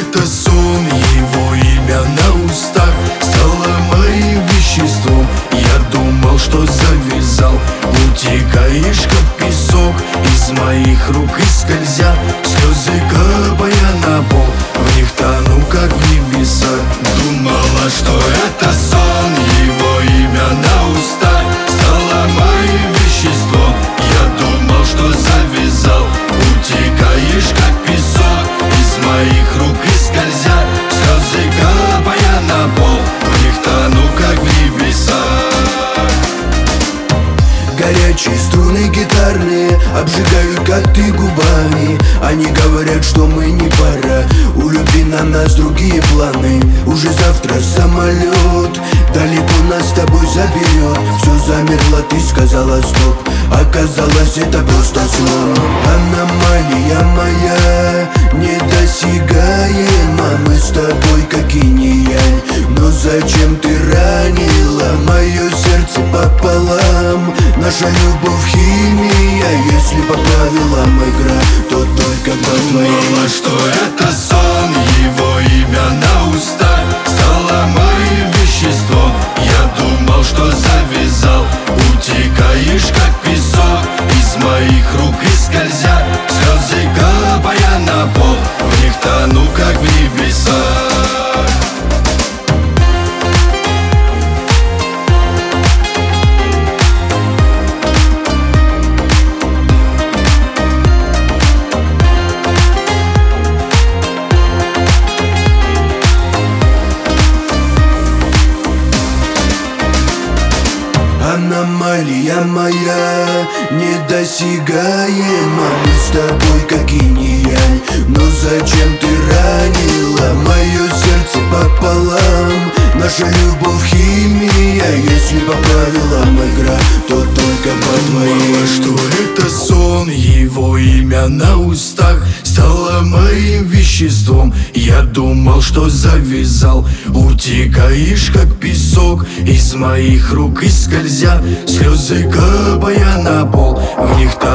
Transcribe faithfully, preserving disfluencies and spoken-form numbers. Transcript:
это сон, его имя на устах стало моим веществом. Я думал, что завязал, утекаешь как песок из моих рук и скользя, слезы капая на пол, в них тону как в небесах. Думала, что это сон, его имя на устах стало моим веществом. Я думал, что завязал, утекаешь как песок из моих рук и скользя, слезы капая на пол, в них тону как в небесах. Горячие струны гитарные обжигают, как ты, губами. Они говорят, что мы не пара, у любви на нас другие планы. Уже завтра самолет далеко нас с тобой заберет. Все замерло, ты сказала стоп, оказалось это просто сон. Аномалия моя недосягаема, мы с тобой как инь и янь. Но зачем ты ранила мое сердце пополам? Наша любовь химия, если по правилам игра, то только по твоей. Думала, что это сон, его имя на устах стало моим веществом. Я думал, что завязал, утекаешь как песок из моих рук и скользя, слезы капая на пол, в них тону как в небесах. Аномалия моя недосягаема, мы с тобой как инь и янь. Но зачем ты ранила мое сердце пополам? Наша любовь химия, если по правилам игра, то только по твоим. Думала, что это сон, его имя на устах стало моим веществом. Я думал, что завязал, утекаешь как песок из моих рук и скользя, слезы капая на пол, в них